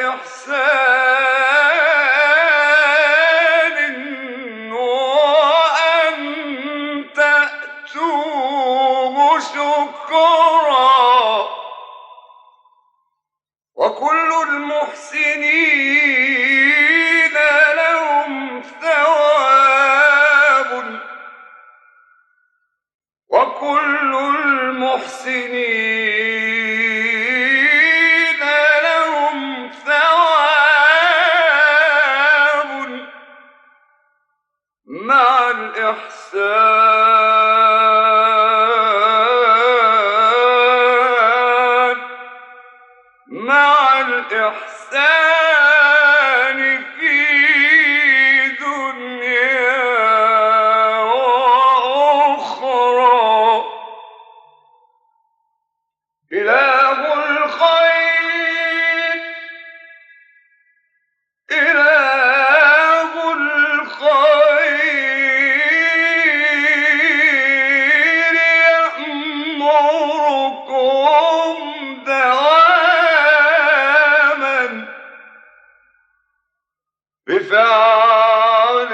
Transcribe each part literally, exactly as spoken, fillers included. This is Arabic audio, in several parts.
إحسان وأن تأتوه شكرا وكل المحسنين لهم ثواب وكل المحسنين لهم ثواب مع الإحسان مع الإحسان في دنيا وأخرى. إله الخير إله الخير يأمركم دواما بفعل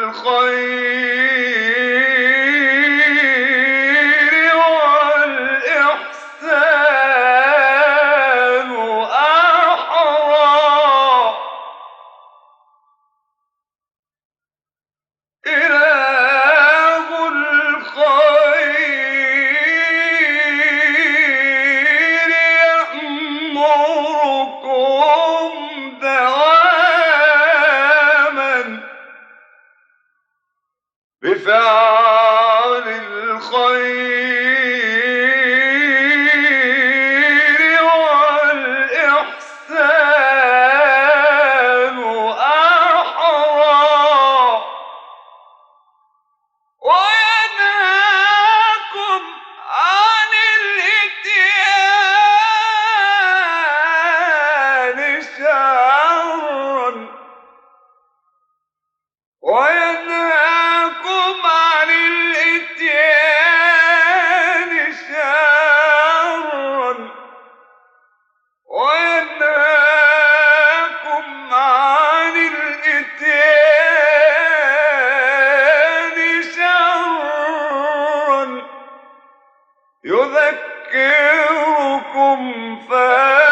الخير والإحسان أحرى. إله الخير يأمركم دواما بفعل الخير والإحسان أحرى. وينهاكم عن الإتيان شرا وينهاكم عن الإتيان شرا وينهاكم عن الإتيان شرا يذكركم فا